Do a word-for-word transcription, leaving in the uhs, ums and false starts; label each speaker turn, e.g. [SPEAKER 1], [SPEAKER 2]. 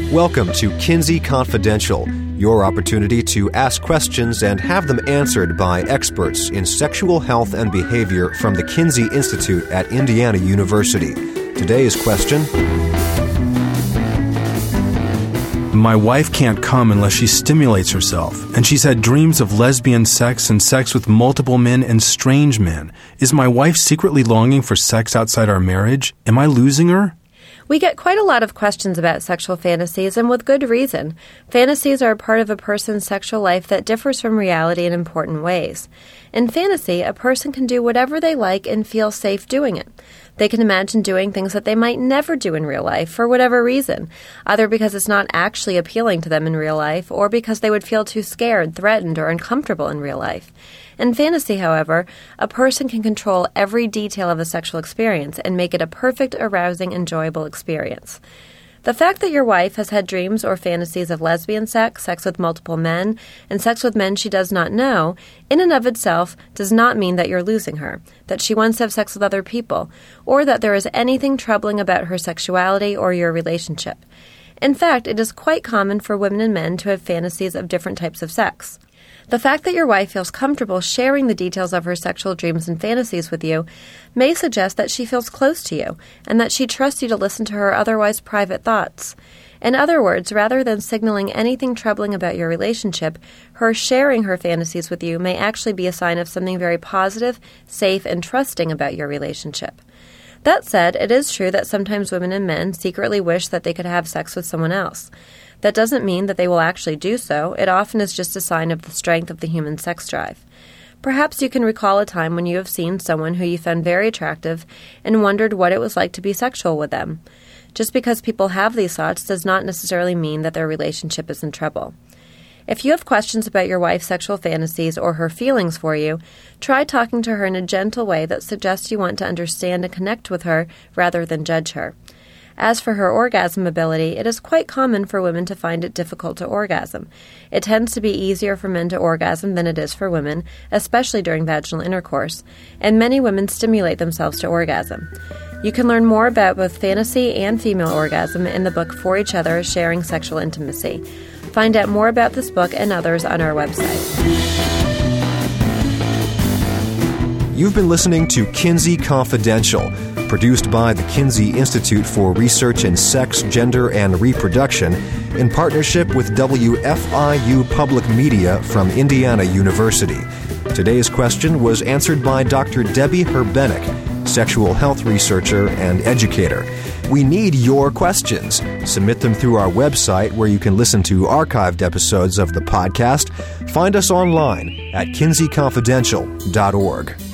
[SPEAKER 1] Welcome to Kinsey Confidential, your opportunity to ask questions and have them answered by experts in sexual health and behavior from the Kinsey Institute at Indiana University. Today's question:
[SPEAKER 2] my wife can't come unless she stimulates herself, and she's had dreams of lesbian sex and sex with multiple men and strange men. Is my wife secretly longing for sex outside our marriage? Am I losing her?
[SPEAKER 3] We get quite a lot of questions about sexual fantasies, and with good reason. Fantasies are a part of a person's sexual life that differs from reality in important ways. In fantasy, a person can do whatever they like and feel safe doing it. They can imagine doing things that they might never do in real life for whatever reason, either because it's not actually appealing to them in real life or because they would feel too scared, threatened, or uncomfortable in real life. In fantasy, however, a person can control every detail of a sexual experience and make it a perfect, arousing, enjoyable experience. The fact that your wife has had dreams or fantasies of lesbian sex, sex with multiple men, and sex with men she does not know, in and of itself does not mean that you're losing her, that she wants to have sex with other people, or that there is anything troubling about her sexuality or your relationship. In fact, it is quite common for women and men to have fantasies of different types of sex. The fact that your wife feels comfortable sharing the details of her sexual dreams and fantasies with you may suggest that she feels close to you and that she trusts you to listen to her otherwise private thoughts. In other words, rather than signaling anything troubling about your relationship, her sharing her fantasies with you may actually be a sign of something very positive, safe, and trusting about your relationship. That said, it is true that sometimes women and men secretly wish that they could have sex with someone else. That doesn't mean that they will actually do so. It often is just a sign of the strength of the human sex drive. Perhaps you can recall a time when you have seen someone who you found very attractive and wondered what it was like to be sexual with them. Just because people have these thoughts does not necessarily mean that their relationship is in trouble. If you have questions about your wife's sexual fantasies or her feelings for you, try talking to her in a gentle way that suggests you want to understand and connect with her rather than judge her. As for her orgasm ability, it is quite common for women to find it difficult to orgasm. It tends to be easier for men to orgasm than it is for women, especially during vaginal intercourse, and many women stimulate themselves to orgasm. You can learn more about both fantasy and female orgasm in the book For Each Other, Sharing Sexual Intimacy. Find out more about this book and others on our website.
[SPEAKER 1] You've been listening to Kinsey Confidential, produced by the Kinsey Institute for Research in Sex, Gender, and Reproduction in partnership with W F I U Public Media from Indiana University. Today's question was answered by Doctor Debbie Herbenek, sexual health researcher and educator. We need your questions. Submit them through our website, where you can listen to archived episodes of the podcast. Find us online at kinsey confidential dot org.